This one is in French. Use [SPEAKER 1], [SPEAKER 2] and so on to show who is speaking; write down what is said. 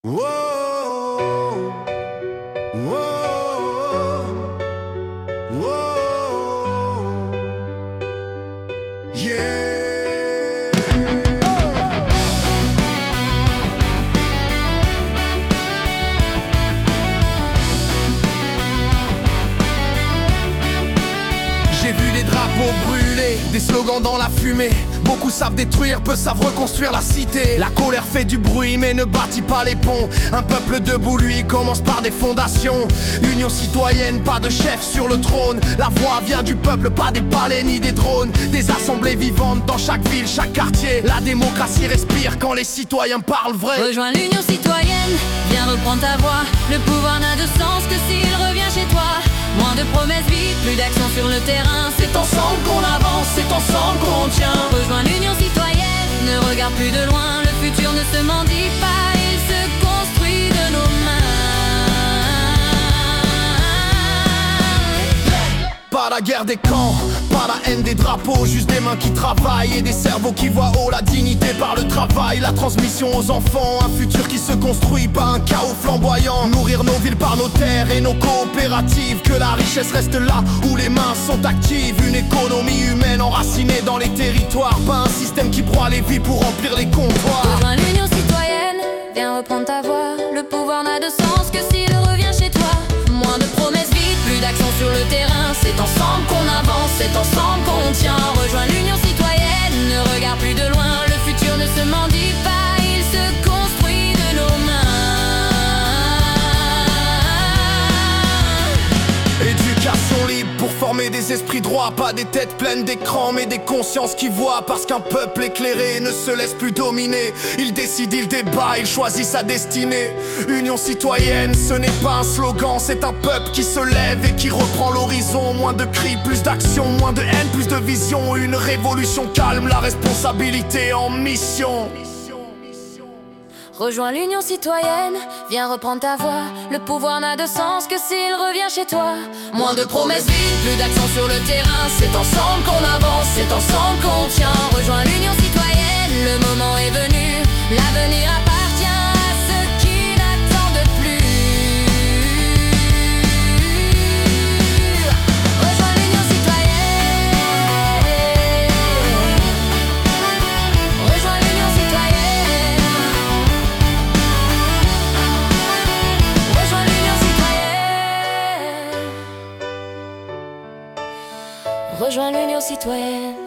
[SPEAKER 1] Whoa, whoa, whoa, yeah. J'ai vu des drapeaux brûlés, des slogans dans la fumée. Beaucoup savent détruire, peu savent reconstruire la cité. La colère fait du bruit mais ne bâtit pas les ponts. Un peuple debout lui commence par des fondations. Union citoyenne, pas de chef sur le trône. La voix vient du peuple, pas des palais ni des drones. Des assemblées vivantes dans chaque ville, chaque quartier. La démocratie respire quand les citoyens parlent vrai.
[SPEAKER 2] Rejoins l'Union citoyenne, viens reprendre ta voix. Le pouvoir n'a de sens que s'il revient chez toi. Moins de promesses vides, plus d'action sur le terrain. C'est ensemble qu'on avance, c'est ensemble qu'on tient. Rejoins l'Union citoyenne, ne regarde plus de loin. Le futur ne se mendie pas, il se construit de nos mains.
[SPEAKER 1] Pas la guerre des camps, pas la haine des drapeaux. Juste des mains qui travaillent et des cerveaux qui voient haut. La dignité par le travail, la transmission aux enfants. Un futur qui se construit, pas un chaos flamboyant. Nourrir nos villes par nos terres et nos coopératives. Que la richesse reste là où les mains sont actives. Une économie humaine enracinée dans les territoires. Pas un système qui broie les vies pour remplir les comptoirs.
[SPEAKER 2] Rejoins l'Union citoyenne, viens reprendre ta voix. Le pouvoir n'a de sens que s'il revient chez toi. Moins de promesses vides, plus d'action sur le terrain. C'est ensemble qu'on avance, c'est ensemble qu'on tient. Rejoins l'Union citoyenne, ne regarde plus de loin. Le futur ne se mendie pas, il se construit de nos mains.
[SPEAKER 1] Éducation libre pour former des esprits droits. Pas des têtes pleines d'écran mais des consciences qui voient. Parce qu'un peuple éclairé ne se laisse plus dominer. Il décide, il débat, il choisit sa destinée. Union citoyenne, ce n'est pas un slogan. C'est un peuple qui se lève et qui reprend l'horizon. Moins de cris, plus d'action, moins de haine, plus de vision. Une révolution calme, la responsabilité en mission.
[SPEAKER 2] Rejoins l'Union citoyenne, viens reprendre ta voix. Le pouvoir n'a de sens que s'il revient chez toi. Moins de promesses vides, plus d'action sur le terrain. C'est ensemble qu'on avance, c'est ensemble qu'on tient. Rejoins l'Union citoyenne, le moment est venu. L'avenir appartient à ceux qui n'attendent plus. Rejoins l'Union citoyenne. Rejoins l'Union citoyenne. Rejoins l'Union citoyenne. Rejoins l'Union citoyenne.